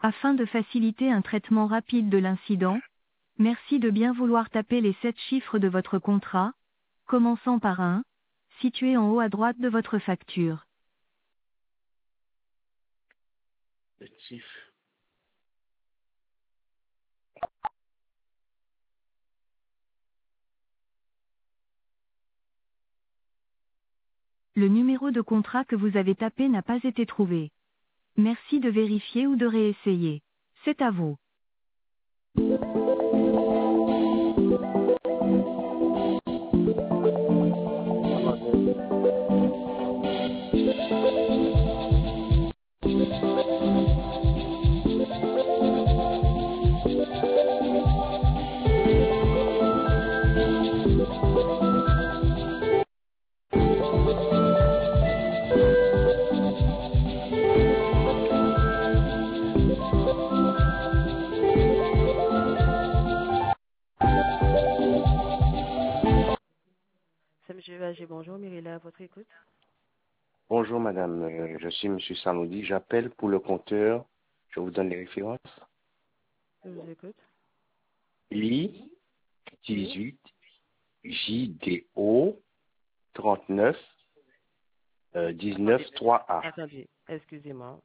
Afin de faciliter un traitement rapide de l'incident, merci de bien vouloir taper les 7 chiffres de votre contrat, commençant par un, situé en haut à droite de votre facture. Le chiffre. Le numéro de contrat que vous avez tapé n'a pas été trouvé. Merci de vérifier ou de réessayer. C'est à vous. C'est Monsieur Vagé, bonjour, Myrilla, à votre écoute. Bonjour madame, je suis monsieur Sanoudi, j'appelle pour le compteur, je vous donne les références. Je vous écoute. I Oui. 18 JDO 39 19 Attendez, 3A. attendez, excusez-moi.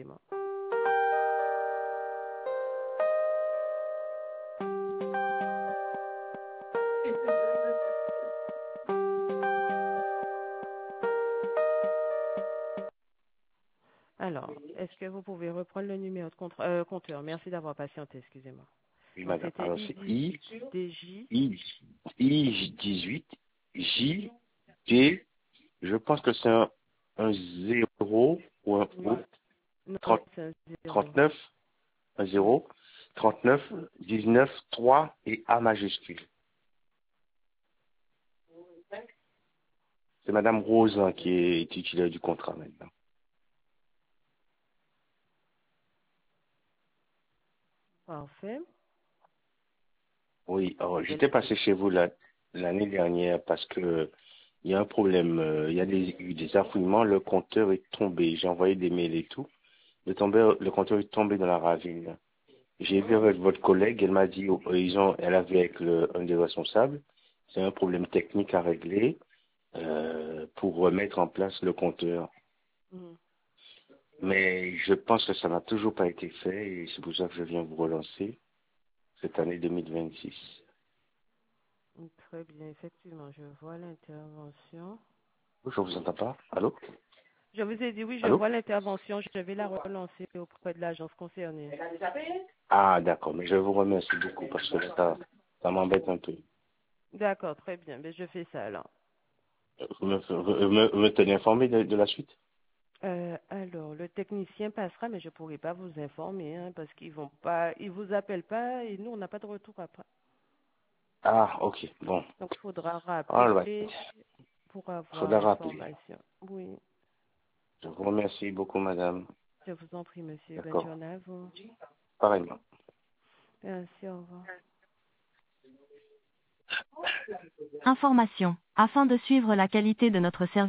Alors, est-ce que vous pouvez reprendre le numéro de compteur? Merci d'avoir patienté, excusez-moi. Oui Donc, madame, c'était alors c'est I18 DJ. I 18 JD, je pense que c'est un 0 ou un Oui. O, Non, c'est un 0. 39, un 0, 39, 19, 3 et A majuscule. C'est madame Rosin qui est titulaire du contrat maintenant. Parfait. Oui, alors Et j'étais passé chez vous l'année dernière parce que il y a un problème, il y a eu des affouillements, le compteur est tombé. J'ai envoyé des mails et tout. Le compteur est tombé dans la ravine. J'ai vu avec votre collègue, elle m'a dit, elle a vu avec un des responsables, c'est un problème technique à régler pour remettre en place le compteur. Mhm. Mais je pense que ça n'a toujours pas été fait et c'est pour ça que je viens vous relancer cette année 2026. Très bien, effectivement, je vois l'intervention. Je vous entends pas. Allô? Je vous ai dit oui, je Allô? vois l'intervention. Je vais la relancer auprès de l'agence concernée. Ah, d'accord, mais je vous remercie beaucoup parce que ça m'embête un peu. D'accord, très bien. Mais je fais ça alors. Vous me tenez informé de la suite? Alors, le technicien passera, mais je pourrai pas vous informer, hein, parce ils vous appellent pas et nous on n'a pas de retour après. Ah, ok, bon. Donc, il faudra All right. rappeler pour avoir Faudra rappeler. l'information. Oui, Je vous remercie beaucoup, madame. je vous en prie, monsieur. Bonne D'accord. journée à vous. Pareillement. Merci, au revoir. Information. Afin de suivre la qualité de notre service,